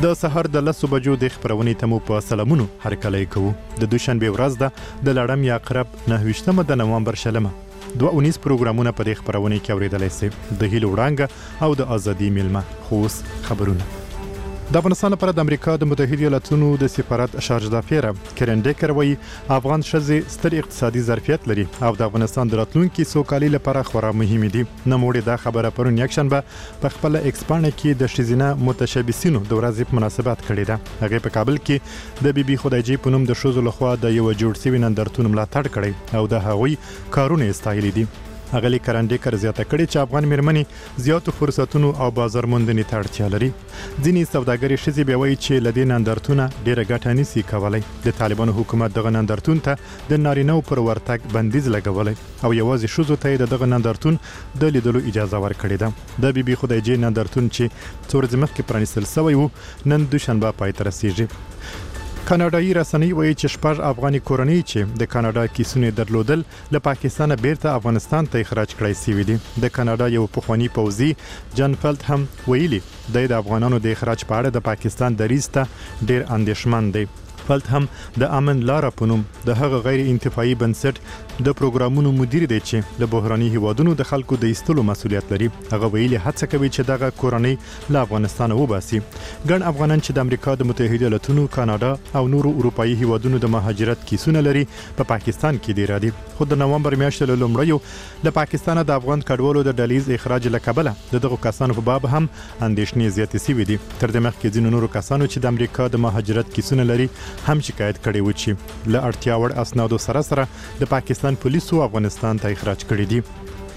د سحر د 10 بجو د خبرونې تمو په سلامونو هرکلی کوو. د دوشنبه ورځ ده د لړم یا عقرب 29 د نوامبر شلمه 219 پروګرامونه په دې خبرونه کې اوریدلای شئ. د هیلو وړانګه او د ازادي میلمه خوس خبرونه. د افغانستان لپاره د امریکا د متحده ایالاتونو د سفارت شارج دافیر کرن ډیکر وایي افغان ښځې ستر اقتصادي ظرفیت لري او د افغانستان د راتلونکي سوکالي لپاره خورا مهمه دي. نوموړي دا خبره پرون یکشنبه په خپل ایکس پاڼه کې د ښځینه متشبثینو د ورځې په مناسبت کړې ده. هغه په کابل کې د بي بي خدایجي په نوم د ښځو لخوا د یو جوړ شوي نندارتون ملاتړ کړی او د هغوی کارونه استایلي دي. اغلی کرانډیکر زیاته کړي چې افغان میرمنې زیاتو فرصتونو او بازار موندنې ته اړتیا لري. ځینې سوداګري ښځې بیا وایي چې لدې نندارتونه ډیره ګټه نشي کولی. د طالبانو حکومت دغه نندارتون ته د نارینه‌و پر ورتګ بندیز لګولی او یوازې ښځو ته یې دغه نندارتون د لیدلو اجازه ورکړې ده. د بي بي خدایجي نندارتون چې څو ورځې مخکې پرانیستل شوی و نن دوشنبه پای ته رسیږي. کاناډایي رسنۍ وایي چې 6 افغاني کورنۍ چې د کاناډا کیسونه درلودل له پاکستان بیرته افغانستان ته اخراج کړای شوی دي. د کاناډا یو پخوانی پوځي جان فلت هم ویلي د افغانانو د اخراج په اړه د پاکستان دریځ ته ډیر اندېښمن دی. فلت هم د امن لاره په نوم د هغه غیر انتفاعي بنسټ د پروګرامونو مدیر دی چې د بحراني هیوادونو د خلکو د ایستلو مسولیت لري. هغه ویلي هڅه کوي چې دغه کورنۍ له افغانستان وباسي. ګڼ افغانان چې د امریکا د متحده ایالاتونو، کاناډا او نورو اروپאי هیوادونو د مهاجرت کیسونه لري په پاکستان کې دی راځي. خو د نوامبر میاشتې له لومړیو د پاکستان د افغان کډوالو د ډلیز اخراج لکبله دغه کسانو په باب هم اندېښنې زیاتې شوې دي. تر دې مخکې ځینو نورو کسانو چې د امریکا د مهاجرت کیسونه لري هم شکایت کړي و چې له اړتیا وړ اسنادو سره د پاکستان پولیسو افغانستان ته اخراج کړي دي.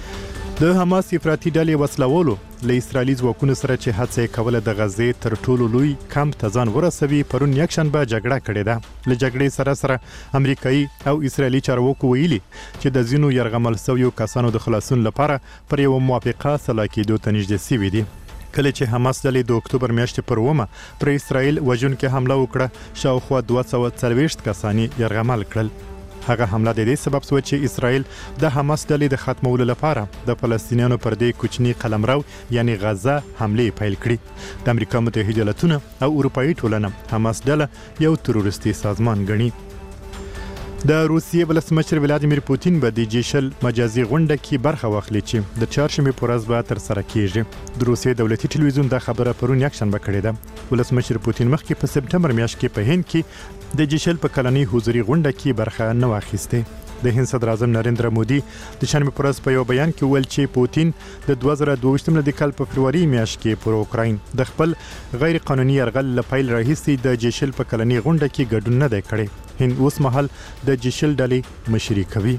د حماس افراطي ډلې وسلوالو له اسرائیلي ځواکونو سره چې هڅه کوله د غزې تر ټولو لوی کمپ ته ځان ورسوي پرون یکشنبه جګړه کړې ده. له جګړې سره امریکایي او اسرائیلي چارواکو ویلي چې د ځینو یرغمل شویو کسانو د خلاصون لپاره پر یو موافقه سلا کېدو ته نږدې شوي دي. کله چې حماس ډلې د اکتوبر میاشتې پر 1 پر اسرائیل وژونکې حمله وکړه شاوخوا 240 کسان یرغمل کړل. هغه حمله د دې سبب شو چې اسرائیل د حماس ډلې د ختمولو لپاره د فلسطینیانو پر دې کوچني قلمرو یعنی غزه حمله پیل کړي. د امریکا متحده ایالاتونو او اروپאי ټولنه حماس ډله یو تروریستي سازمان ګڼي. د روسیې ولسمشر ولادیمیر پوتین به د جیشل مجازي غونډه کې برخه واخلي چې د چهارشنبه پر ورځ به تر سره کیږي. د روسیې دولتي ټلویزیون دا خبره پرون یکشنبه کړې ده. ولسمشر پوتین مخکې په سپټمبر میاشت کې په هند کې د جیشل په کلنۍ حضوري غونډه کې برخه نه واخیسته. د هند صدر اعظم نریندرا مودي د شنبه پر ورځ په یو بیان کې ویل چې پوتین د 2022 د کال په فروری میاشت کې پر اوکراین د خپل غیر قانوني یرغل لپاره راهیسي د جیشل په کلنۍ غونډه کې ګډون نه دی کړی. هند اوس مهال د جیشل ډلې مشري کوي.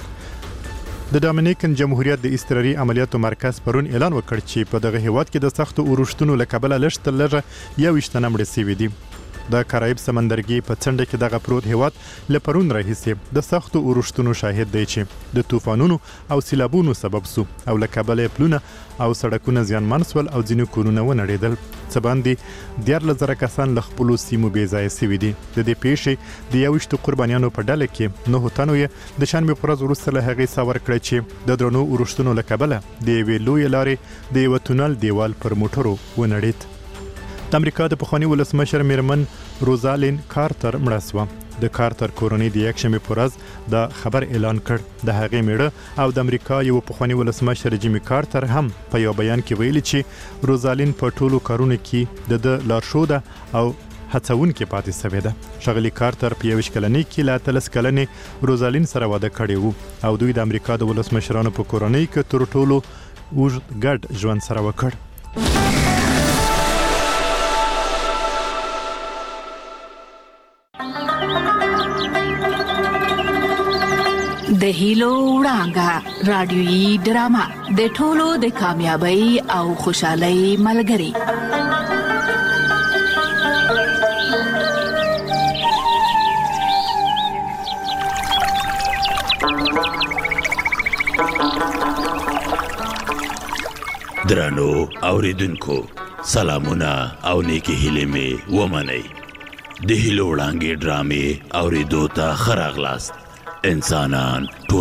د ډومینیکن جمهوریت د اضطراري عملیاتو مرکز پرون اعلان وکړ چې په دغه هیواد کې د سختو اورښتونو له کبله لږ تر لږه 21 مړه شوي دي. د کارایب سمندرګي په څنډه کې دغه پروت هیواد له پرون راهیسې د سختو اورښتونو شاهد دی چې د طوفانونو او سیلابونو سبب سو او له کبله پلونه او سړکونه زیانمن شول او ځینې کورونه ونړېدل. څه باندې 14,000 کسان له خپلو سیمو بې ځایه شوي دي. د دې پیښې د 21 قربانیانو په ډله کې 9 تنو یې د شنبه پر ورځ وروسته له هغې سا ورکړه چې د درنو اورښتونو له کبله د یوې لویې لارې د یو تونل دیوال پر موټرو ونړېد. د امریکا د پخواني ولسمشر میرمن روزالین کارتر مړه شوه. د کارتر کورنۍ د یکشنبه پر ورځ دا خبر اعلان کړ. د هغې میړه او د امریکا یو پخواني ولسمشر جیمی کارتر هم په یو بیان کې ویلي چې روزالین په ټولو کارونو کې د لارښوده او هڅونکې پاتې شوې ده. ښاغلي کارتر په 21 کلنۍ کې له 13 کلنې روزالین سره واده کړی و او دوی د امریکا د ولسمشرانو په کورنۍ کې تر ټولو اوږد ګډ ژوند سره وکړ. د هیلو وړانګه رادیويي ډرامه د ټولو د کامیابی او خوشحالۍ ملګری. درنو اوریدونکو سلامونه او نیکی هیلې مې ومنئ. د هیلو وړانګې ډرامې اوریدو ته ښه راغلاست. انسانان